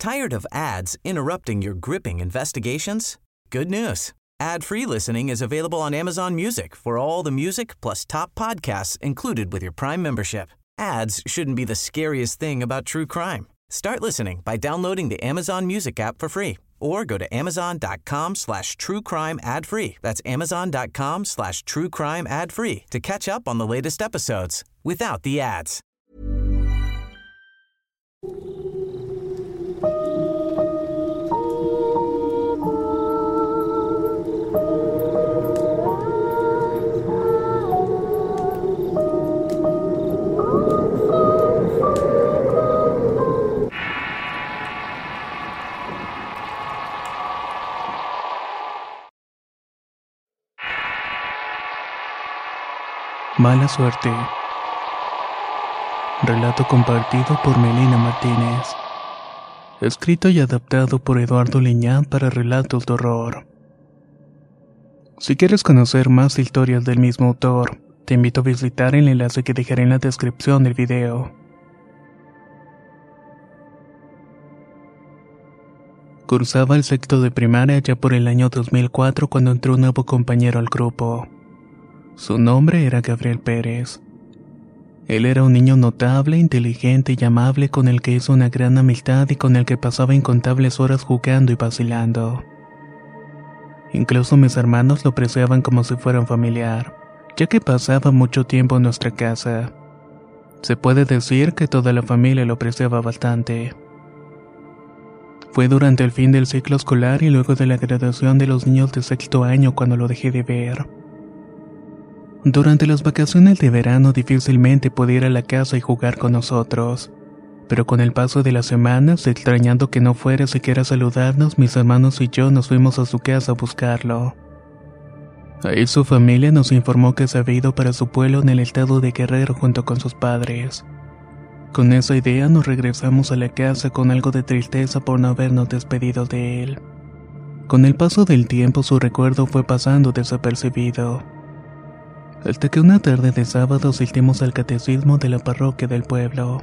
Tired of ads interrupting your gripping investigations? Good news. Ad-free listening is available on Amazon Music for all the music plus top podcasts included with your Prime membership. Ads shouldn't be the scariest thing about true crime. Start listening by downloading the Amazon Music app for free or go to amazon.com/truecrime ad-free. That's amazon.com/truecrime ad-free to catch up on the latest episodes without the ads. Mala suerte. Relato compartido por Melina Martínez. Escrito y adaptado por Eduardo Liñán para relatos de horror. Si quieres conocer más historias del mismo autor, te invito a visitar el enlace que dejaré en la descripción del video. Cursaba el sexto de primaria ya por el año 2004 cuando entró un nuevo compañero al grupo. Su nombre era Gabriel Pérez. Él era un niño notable, inteligente y amable con el que hizo una gran amistad y con el que pasaba incontables horas jugando y vacilando. Incluso mis hermanos lo apreciaban como si fuera un familiar, ya que pasaba mucho tiempo en nuestra casa. Se puede decir que toda la familia lo apreciaba bastante. Fue durante el fin del ciclo escolar y luego de la graduación de los niños de sexto año cuando lo dejé de ver. Durante las vacaciones de verano difícilmente podía ir a la casa y jugar con nosotros, pero con el paso de las semanas, extrañando que no fuera siquiera a saludarnos, mis hermanos y yo nos fuimos a su casa a buscarlo. Ahí su familia nos informó que se había ido para su pueblo en el estado de Guerrero junto con sus padres. Con esa idea nos regresamos a la casa con algo de tristeza por no habernos despedido de él. Con el paso del tiempo su recuerdo fue pasando desapercibido. Hasta que una tarde de sábado asistimos al catecismo de la parroquia del pueblo.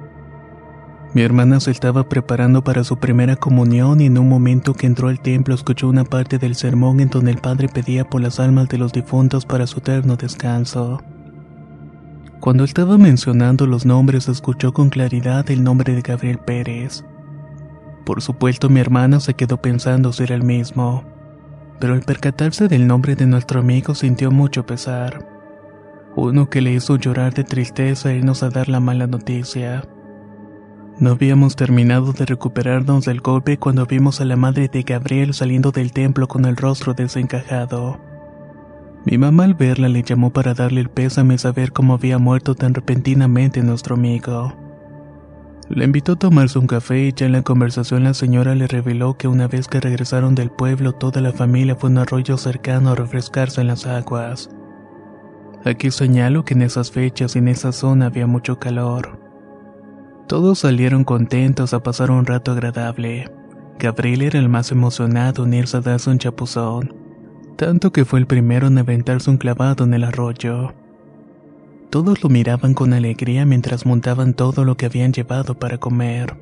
Mi hermana se estaba preparando para su primera comunión y en un momento que entró al templo escuchó una parte del sermón en donde el padre pedía por las almas de los difuntos para su eterno descanso. Cuando estaba mencionando los nombres escuchó con claridad el nombre de Gabriel Pérez. Por supuesto mi hermana se quedó pensando si era el mismo. Pero al percatarse del nombre de nuestro amigo sintió mucho pesar. Uno que le hizo llorar de tristeza e irnos a dar la mala noticia. No habíamos terminado de recuperarnos del golpe cuando vimos a la madre de Gabriel saliendo del templo con el rostro desencajado. Mi mamá al verla le llamó para darle el pésame y saber cómo había muerto tan repentinamente nuestro amigo. Le invitó a tomarse un café y ya en la conversación la señora le reveló que una vez que regresaron del pueblo toda la familia fue a un arroyo cercano a refrescarse en las aguas. Aquí señalo que en esas fechas y en esa zona había mucho calor. Todos salieron contentos a pasar un rato agradable. Gabriel era el más emocionado en irse a darse un chapuzón, tanto que fue el primero en aventarse un clavado en el arroyo. Todos lo miraban con alegría mientras montaban todo lo que habían llevado para comer.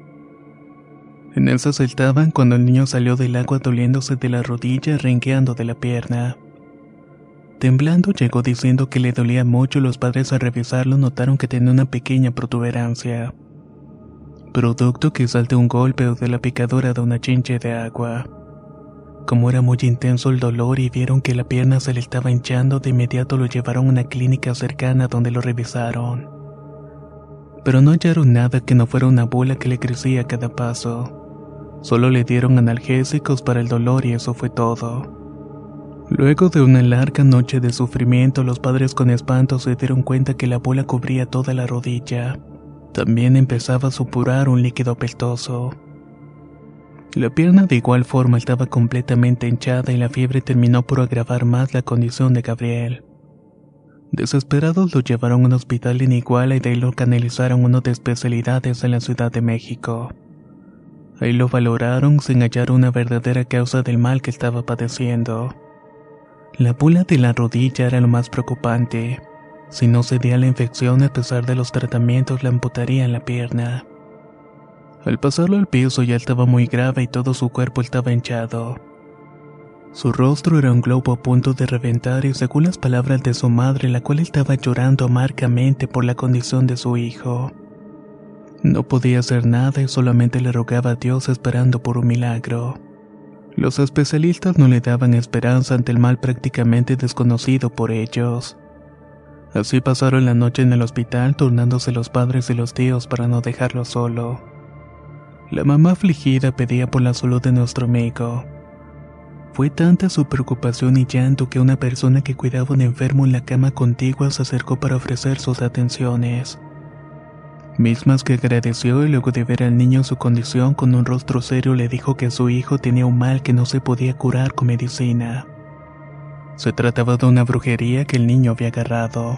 En esas estaban cuando el niño salió del agua doliéndose de la rodilla y renqueando de la pierna. Temblando llegó diciendo que le dolía mucho y los padres al revisarlo notaron que tenía una pequeña protuberancia. Producto quizás de un golpe o de la picadura de una chinche de agua. Como era muy intenso el dolor y vieron que la pierna se le estaba hinchando, de inmediato lo llevaron a una clínica cercana donde lo revisaron. Pero no hallaron nada que no fuera una bola que le crecía a cada paso. Solo le dieron analgésicos para el dolor y eso fue todo. Luego de una larga noche de sufrimiento, los padres con espanto se dieron cuenta que la bola cubría toda la rodilla. También empezaba a supurar un líquido apestoso. La pierna de igual forma estaba completamente hinchada y la fiebre terminó por agravar más la condición de Gabriel. Desesperados lo llevaron a un hospital en Iguala y de ahí lo canalizaron a uno de especialidades en la Ciudad de México. Ahí lo valoraron sin hallar una verdadera causa del mal que estaba padeciendo. La bola de la rodilla era lo más preocupante. Si no cedía la infección a pesar de los tratamientos, le amputarían la pierna. Al pasarlo al piso ya estaba muy grave y todo su cuerpo estaba hinchado. Su rostro era un globo a punto de reventar y según las palabras de su madre, la cual estaba llorando amargamente por la condición de su hijo. No podía hacer nada y solamente le rogaba a Dios esperando por un milagro. Los especialistas no le daban esperanza ante el mal prácticamente desconocido por ellos. Así pasaron la noche en el hospital turnándose los padres y los tíos para no dejarlo solo. La mamá afligida pedía por la salud de nuestro amigo. Fue tanta su preocupación y llanto que una persona que cuidaba a un enfermo en la cama contigua se acercó para ofrecer sus atenciones. Mismas que agradeció y luego de ver al niño en su condición con un rostro serio le dijo que su hijo tenía un mal que no se podía curar con medicina. Se trataba de una brujería que el niño había agarrado.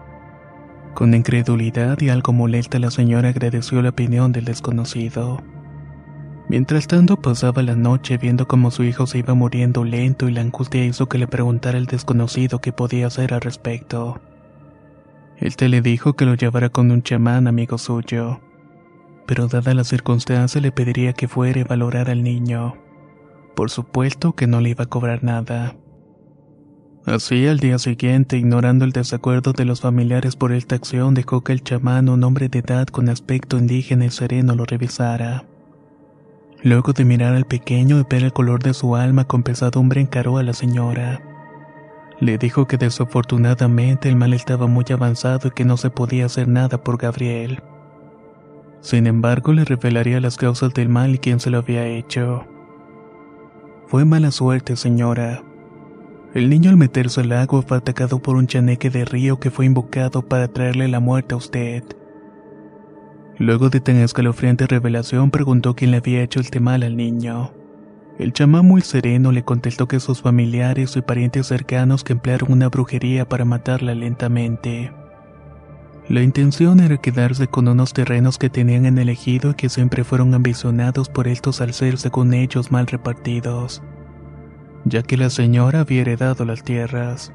Con incredulidad y algo molesta la señora agradeció la opinión del desconocido. Mientras tanto pasaba la noche viendo cómo su hijo se iba muriendo lento y la angustia hizo que le preguntara al desconocido qué podía hacer al respecto. Éste le dijo que lo llevara con un chamán amigo suyo, pero dada la circunstancia le pediría que fuera y valorara al niño. Por supuesto que no le iba a cobrar nada. Así, al día siguiente, ignorando el desacuerdo de los familiares por esta acción, dejó que el chamán, un hombre de edad con aspecto indígena y sereno, lo revisara. Luego de mirar al pequeño y ver el color de su alma con pesadumbre encaró a la señora. Le dijo que desafortunadamente el mal estaba muy avanzado y que no se podía hacer nada por Gabriel. Sin embargo, le revelaría las causas del mal y quién se lo había hecho. Fue mala suerte, señora. El niño al meterse al agua fue atacado por un chaneque de río que fue invocado para traerle la muerte a usted. Luego de tan escalofriante revelación preguntó quién le había hecho este mal al niño. El chamán muy sereno le contestó que sus familiares y parientes cercanos que emplearon una brujería para matarla lentamente. La intención era quedarse con unos terrenos que tenían en el ejido y que siempre fueron ambicionados por estos al ser según ellos mal repartidos, ya que la señora había heredado las tierras.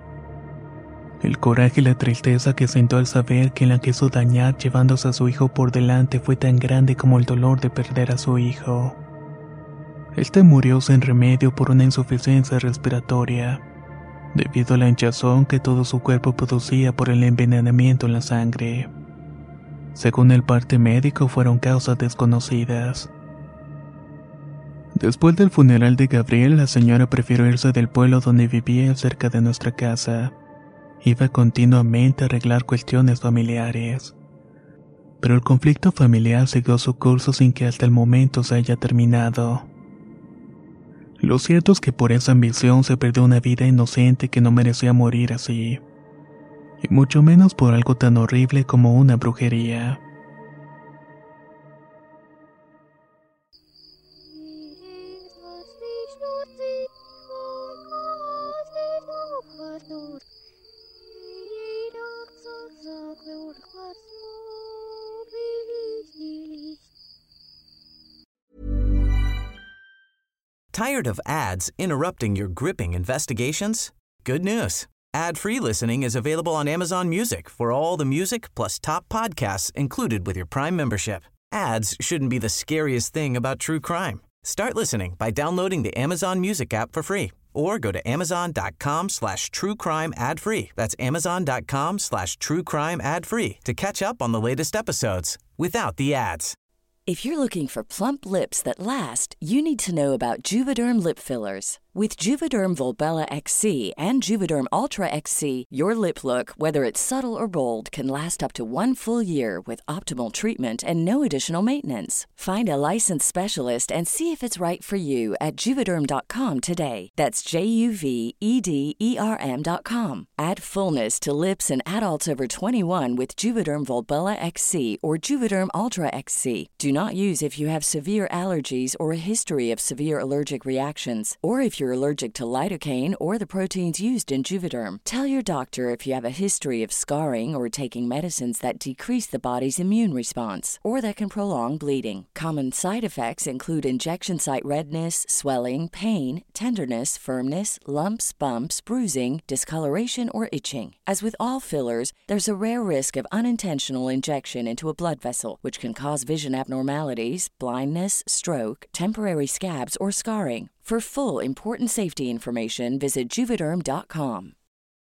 El coraje y la tristeza que sintió al saber que la quiso dañar llevándose a su hijo por delante fue tan grande como el dolor de perder a su hijo. Este murió sin remedio por una insuficiencia respiratoria, debido a la hinchazón que todo su cuerpo producía por el envenenamiento en la sangre. Según el parte médico, fueron causas desconocidas. Después del funeral de Gabriel, la señora prefirió irse del pueblo donde vivía cerca de nuestra casa. Iba continuamente a arreglar cuestiones familiares. Pero el conflicto familiar siguió su curso sin que hasta el momento se haya terminado. Lo cierto es que por esa ambición se perdió una vida inocente que no merecía morir así. Y mucho menos por algo tan horrible como una brujería. Tired of ads interrupting your gripping investigations? Good news. Ad-free listening is available on Amazon Music for all the music plus top podcasts included with your Prime membership. Ads shouldn't be the scariest thing about true crime. Start listening by downloading the Amazon Music app for free or go to amazon.com/truecrime ad-free. That's amazon.com/truecrime ad-free to catch up on the latest episodes without the ads. If you're looking for plump lips that last, you need to know about Juvederm lip fillers. With Juvederm Volbella XC and Juvederm Ultra XC, your lip look, whether it's subtle or bold, can last up to 1 full year with optimal treatment and no additional maintenance. Find a licensed specialist and see if it's right for you at Juvederm.com today. That's JUVEDERM.com. Add fullness to lips in adults over 21 with Juvederm Volbella XC or Juvederm Ultra XC. Do not use if you have severe allergies or a history of severe allergic reactions, or if you're you're allergic to lidocaine or the proteins used in Juvederm. Tell your doctor if you have a history of scarring or taking medicines that decrease the body's immune response or that can prolong bleeding. Common side effects include injection site redness, swelling, pain, tenderness, firmness, lumps, bumps, bruising, discoloration, or itching. As with all fillers, there's a rare risk of unintentional injection into a blood vessel, which can cause vision abnormalities, blindness, stroke, temporary scabs, or scarring. For full, important safety information, visit Juvederm.com.